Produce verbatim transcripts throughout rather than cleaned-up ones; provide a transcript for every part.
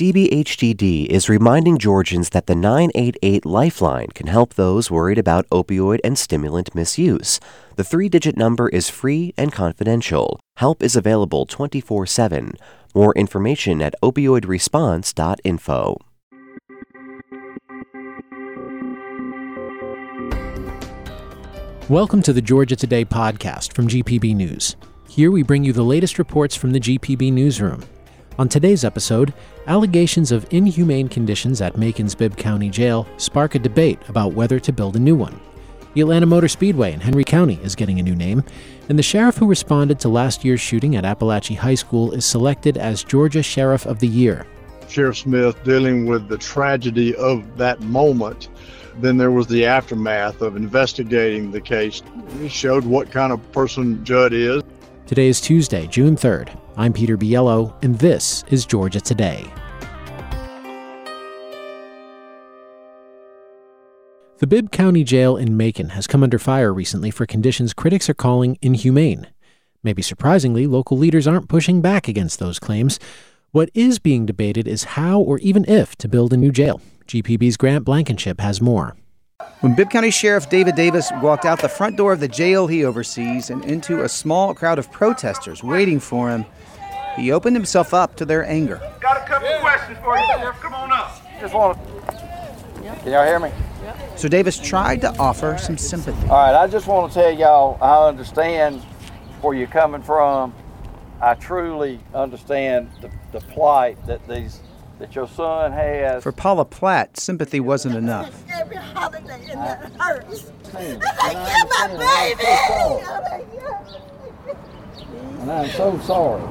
D B H D D is reminding Georgians that the nine eight eight Lifeline can help those worried about opioid and stimulant misuse. The three-digit number is free and confidential. Help is available twenty-four seven. More information at opioid response dot info. Welcome to the Georgia Today podcast from G P B News. Here we bring you the latest reports from the G P B newsroom. On today's episode, allegations of inhumane conditions at Macon's Bibb County Jail spark a debate about whether to build a new one. The Atlanta Motor Speedway in Henry County is getting a new name, and the sheriff who responded to last year's shooting at Appalachia High School is selected as Georgia Sheriff of the Year. Sheriff Smith dealing with the tragedy of that moment. Then there was the aftermath of investigating the case. He showed what kind of person Judd is. Today is Tuesday, June third. I'm Peter Biello, and this is Georgia Today. The Bibb County Jail in Macon has come under fire recently for conditions critics are calling inhumane. Maybe surprisingly, local leaders aren't pushing back against those claims. What is being debated is how or even if to build a new jail. G P B's Grant Blankenship has more. When Bibb County Sheriff David Davis walked out the front door of the jail he oversees and into a small crowd of protesters waiting for him, he opened himself up to their anger. Got a couple yeah. questions for you, Sheriff. Come on up. Just want to... Yep. Can y'all hear me? Yep. So Davis tried to offer some sympathy. All right, I just want to tell y'all I understand where you're coming from. I truly understand the, the plight that these... that your son has. For Paula Platt, sympathy wasn't enough. Every holiday and that hurts. I got my baby. And I'm so sorry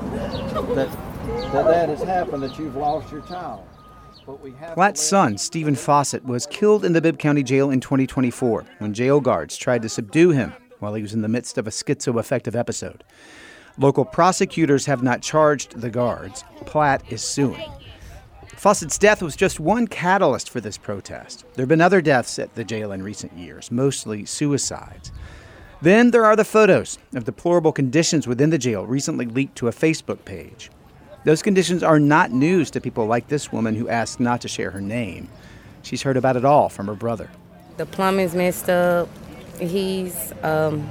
that, that that has happened, that you've lost your child. But we have Platt's son, Stephen Fawcett, was killed in the Bibb County Jail in twenty twenty-four when jail guards tried to subdue him while he was in the midst of a schizoaffective episode. Local prosecutors have not charged the guards. Platt is suing. Fawcett's death was just one catalyst for this protest. There have been other deaths at the jail in recent years, mostly suicides. Then there are the photos of deplorable conditions within the jail recently leaked to a Facebook page. Those conditions are not news to people like this woman who asked not to share her name. She's heard about it all from her brother. The plumbing's messed up. He's um,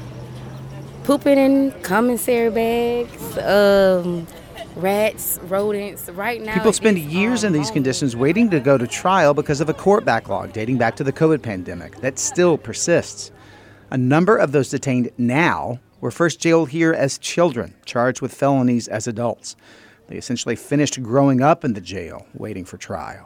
pooping in commissary bags. Um... Rats, rodents, right now. People spend years in these conditions waiting to go to trial because of a court backlog dating back to the COVID pandemic that still persists. A number of those detained now were first jailed here as children, charged with felonies as adults. They essentially finished growing up in the jail, waiting for trial.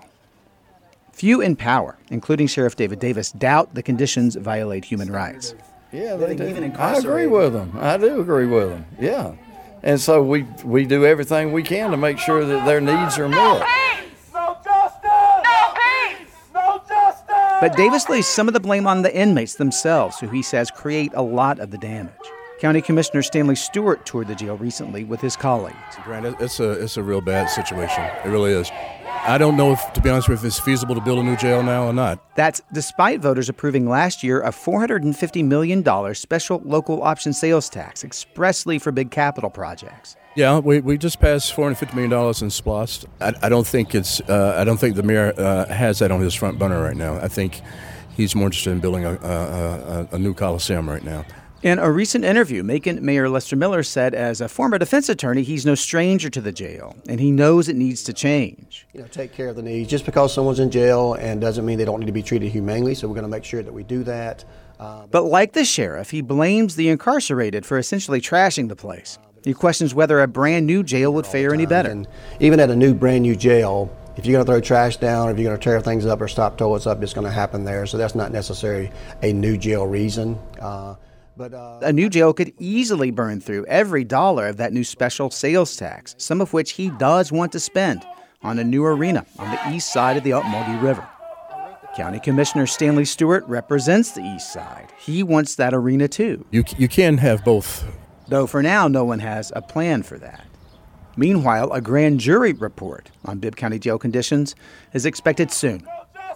Few in power, including Sheriff David Davis, doubt the conditions violate human rights. Yeah, they do. I agree with them. I do agree with them, yeah. And so we we do everything we can to make sure that their needs are met. No peace! No justice! No peace! No justice! But Davis lays some of the blame on the inmates themselves, who he says create a lot of the damage. County Commissioner Stanley Stewart toured the jail recently with his colleagues. Grant, it's a it's a real bad situation. It really is. I don't know, if, to be honest with you, if it's feasible to build a new jail now or not. That's despite voters approving last year a four hundred fifty million dollars special local option sales tax expressly for big capital projects. Yeah, we, we just passed four hundred fifty million dollars in SPLOST. I, I don't think it's uh, I don't think the mayor uh, has that on his front burner right now. I think he's more interested in building a, a, a, a new Coliseum right now. In a recent interview, Macon Mayor Lester Miller said as a former defense attorney, he's no stranger to the jail, and he knows it needs to change. You know, take care of the needs. Just because someone's in jail and doesn't mean they don't need to be treated humanely, so we're going to make sure that we do that. Uh, but like the sheriff, he blames the incarcerated for essentially trashing the place. He questions whether a brand new jail would fare any better. And even at a new brand new jail, if you're going to throw trash down, or if you're going to tear things up or stop toilets up, it's going to happen there. So that's not necessarily a new jail reason. Uh, But, uh, a new jail could easily burn through every dollar of that new special sales tax, some of which he does want to spend on a new arena on the east side of the Ocmulgee River. County Commissioner Stanley Stewart represents the east side. He wants that arena too. You you can have both. Though for now, no one has a plan for that. Meanwhile, a grand jury report on Bibb County jail conditions is expected soon.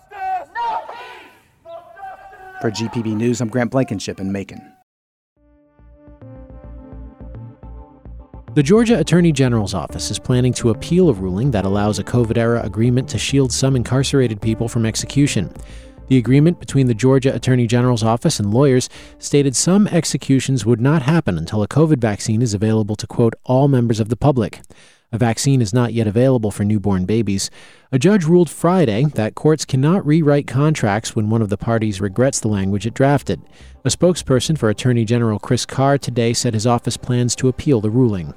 For G P B News, I'm Grant Blankenship in Macon. The Georgia Attorney General's office is planning to appeal a ruling that allows a COVID-era agreement to shield some incarcerated people from execution. The agreement between the Georgia Attorney General's office and lawyers stated some executions would not happen until a COVID vaccine is available to, quote, all members of the public. A vaccine is not yet available for newborn babies. A judge ruled Friday that courts cannot rewrite contracts when one of the parties regrets the language it drafted. A spokesperson for Attorney General Chris Carr today said his office plans to appeal the ruling.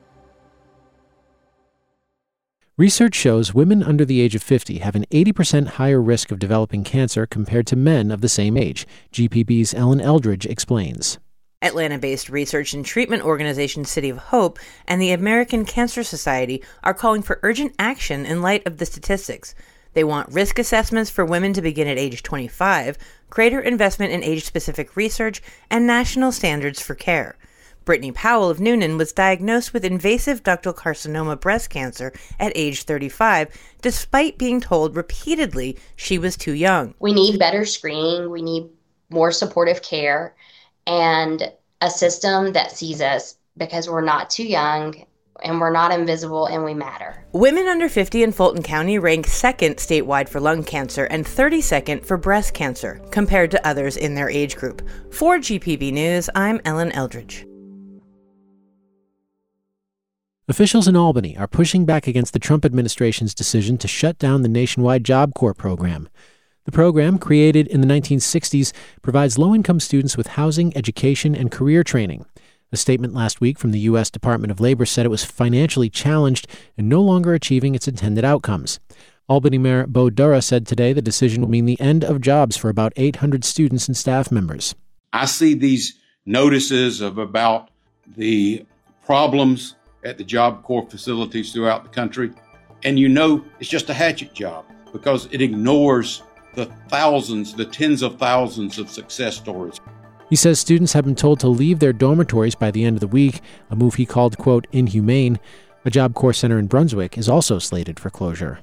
Research shows women under the age of fifty have an eighty percent higher risk of developing cancer compared to men of the same age. G P B's Ellen Eldridge explains. Atlanta-based research and treatment organization City of Hope and the American Cancer Society are calling for urgent action in light of the statistics. They want risk assessments for women to begin at age twenty-five, greater investment in age-specific research, and national standards for care. Brittany Powell of Noonan was diagnosed with invasive ductal carcinoma breast cancer at age thirty-five, despite being told repeatedly she was too young. We need better screening, we need more supportive care, and a system that sees us because we're not too young and we're not invisible and we matter. Women under fifty in Fulton County rank second statewide for lung cancer and thirty-second for breast cancer, compared to others in their age group. For G P B News, I'm Ellen Eldridge. Officials in Albany are pushing back against the Trump administration's decision to shut down the nationwide Job Corps program. The program, created in the nineteen sixties, provides low-income students with housing, education, and career training. A statement last week from the U S Department of Labor said it was financially challenged and no longer achieving its intended outcomes. Albany Mayor Bo Dura said today the decision will mean the end of jobs for about eight hundred students and staff members. I see these notices of about the problems at the Job Corps facilities throughout the country, and you know it's just a hatchet job because it ignores the thousands, the tens of thousands of success stories. He says students have been told to leave their dormitories by the end of the week, a move he called, quote, inhumane. A Job Corps center in Brunswick is also slated for closure.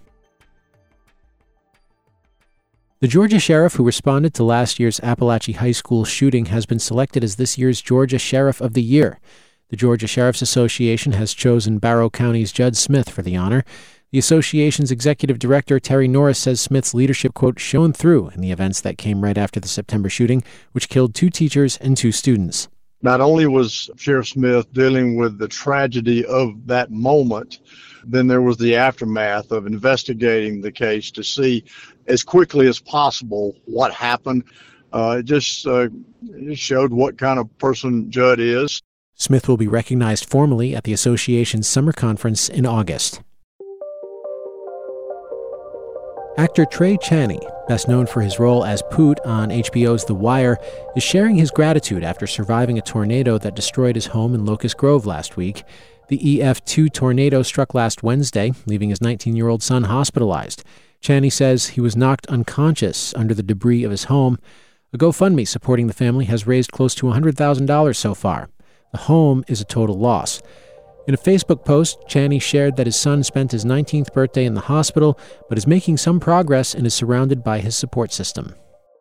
The Georgia sheriff who responded to last year's Appalachia High School shooting has been selected as this year's Georgia Sheriff of the Year. The Georgia Sheriff's Association has chosen Barrow County's Judd Smith for the honor. The association's executive director, Terry Norris, says Smith's leadership, quote, shone through in the events that came right after the September shooting, which killed two teachers and two students. Not only was Sheriff Smith dealing with the tragedy of that moment, then there was the aftermath of investigating the case to see as quickly as possible what happened. Uh, it just uh, it showed what kind of person Judd is. Smith will be recognized formally at the association's summer conference in August. Actor Trey Chaney, best known for his role as Poot on H B O's The Wire, is sharing his gratitude after surviving a tornado that destroyed his home in Locust Grove last week. The E F two tornado struck last Wednesday, leaving his nineteen-year-old son hospitalized. Chaney says he was knocked unconscious under the debris of his home. A GoFundMe supporting the family has raised close to one hundred thousand dollars so far. The home is a total loss. In a Facebook post, Chaney shared that his son spent his nineteenth birthday in the hospital, but is making some progress and is surrounded by his support system.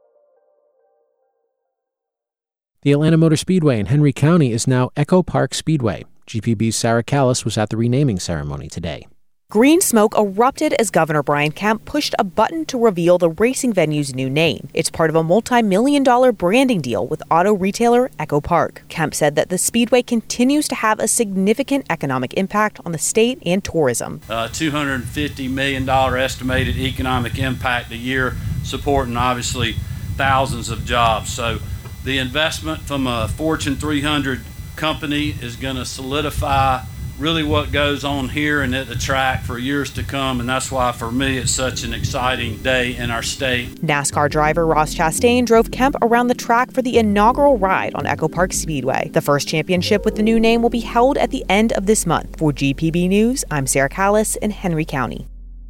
The Atlanta Motor Speedway in Henry County is now Echo Park Speedway. G P B's Sarah Callis was at the renaming ceremony today. Green smoke erupted as Governor Brian Kemp pushed a button to reveal the racing venue's new name. It's part of a multi-million dollar branding deal with auto retailer Echo Park. Kemp said that the Speedway continues to have a significant economic impact on the state and tourism. Uh, two hundred fifty million dollars estimated economic impact a year, supporting obviously thousands of jobs. So the investment from a Fortune three hundred company is going to solidify really what goes on here and at the track for years to come, and that's why for me it's such an exciting day in our state. NASCAR driver Ross Chastain drove Kemp around the track for the inaugural ride on Echo Park Speedway. The first championship with the new name will be held at the end of this month. For G P B News, I'm Sarah Callis in Henry County.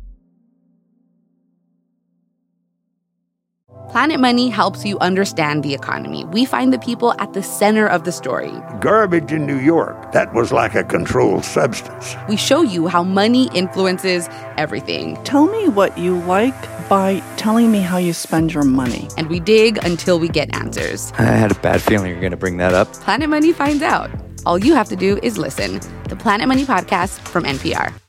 Planet Money helps you understand the economy. We find the people at the center of the story. Garbage in New York, that was like a controlled substance. We show you how money influences everything. Tell me what you like by telling me how you spend your money. And we dig until we get answers. I had a bad feeling you were going to bring that up. Planet Money finds out. All you have to do is listen. The Planet Money Podcast from N P R.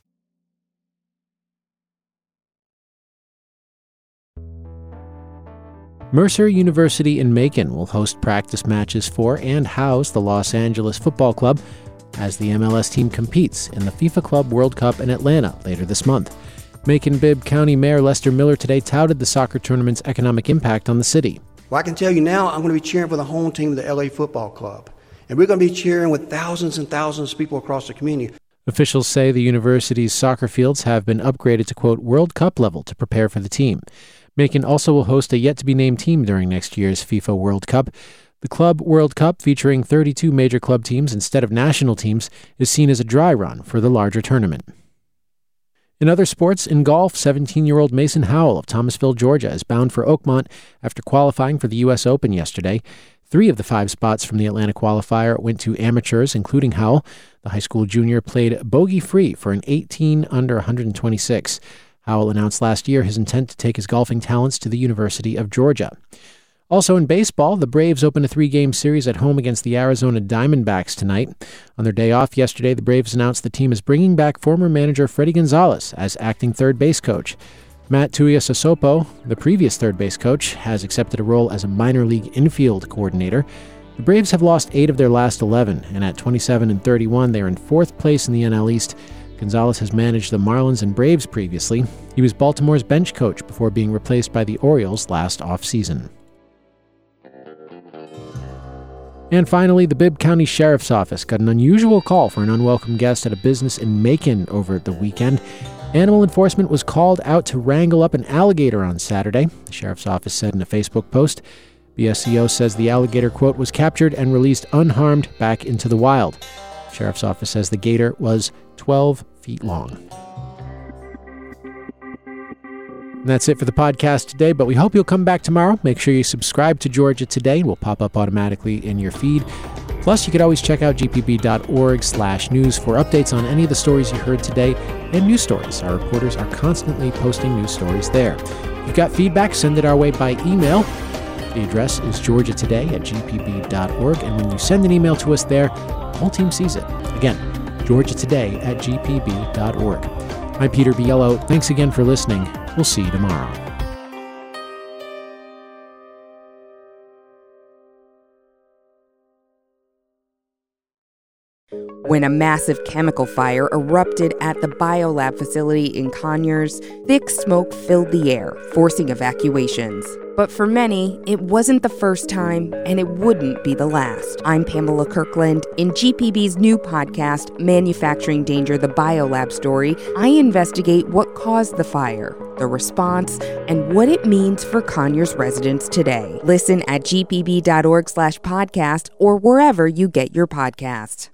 Mercer University in Macon will host practice matches for and house the Los Angeles Football Club as the M L S team competes in the FIFA Club World Cup in Atlanta later this month. Macon-Bibb County Mayor Lester Miller today touted the soccer tournament's economic impact on the city. Well, I can tell you now, I'm going to be cheering for the home team of the L A Football Club. And we're going to be cheering with thousands and thousands of people across the community. Officials say the university's soccer fields have been upgraded to, quote, World Cup level to prepare for the team. Macon also will host a yet-to-be-named team during next year's FIFA World Cup. The Club World Cup, featuring thirty-two major club teams instead of national teams, is seen as a dry run for the larger tournament. In other sports, in golf, seventeen-year-old Mason Howell of Thomasville, Georgia, is bound for Oakmont after qualifying for the U S Open yesterday. Three of the five spots from the Atlanta qualifier went to amateurs, including Howell. The high school junior played bogey-free for an eighteen under one twenty-six. Howell announced last year his intent to take his golfing talents to the University of Georgia. Also in baseball, the Braves opened a three-game series at home against the Arizona Diamondbacks tonight. On their day off yesterday, the Braves announced the team is bringing back former manager Freddie Gonzalez as acting third base coach. Matt Tuiasosopo, the previous third base coach, has accepted a role as a minor league infield coordinator. The Braves have lost eight of their last eleven, and at twenty-seven and thirty-one, they are in fourth place in the N L East. Gonzalez has managed the Marlins and Braves previously. He was Baltimore's bench coach before being replaced by the Orioles last offseason. And finally, the Bibb County Sheriff's Office got an unusual call for an unwelcome guest at a business in Macon over the weekend. Animal enforcement was called out to wrangle up an alligator on Saturday, the Sheriff's Office said in a Facebook post. B S C O says the alligator, quote, was captured and released unharmed back into the wild. The Sheriff's Office says the gator was twelve feet long. And that's it for the podcast today, but we hope you'll come back tomorrow. Make sure you subscribe to Georgia Today. It will pop up automatically in your feed. Plus, you could always check out gpb.org slash news for updates on any of the stories you heard today and news stories. Our reporters are constantly posting news stories there. If you've got feedback, send it our way by email. The address is georgia today at g p b dot org, and when you send an email to us there, the whole team sees it. Again, georgia today at g p b dot org. I'm Peter Biello. Thanks again for listening. We'll see you tomorrow. When a massive chemical fire erupted at the biolab facility in Conyers, thick smoke filled the air, forcing evacuations. But for many, it wasn't the first time, and it wouldn't be the last. I'm Pamela Kirkland. In G P B's new podcast, Manufacturing Danger, the Biolab Story, I investigate what caused the fire, the response, and what it means for Conyers residents today. Listen at gpb.org slash podcast or wherever you get your podcasts.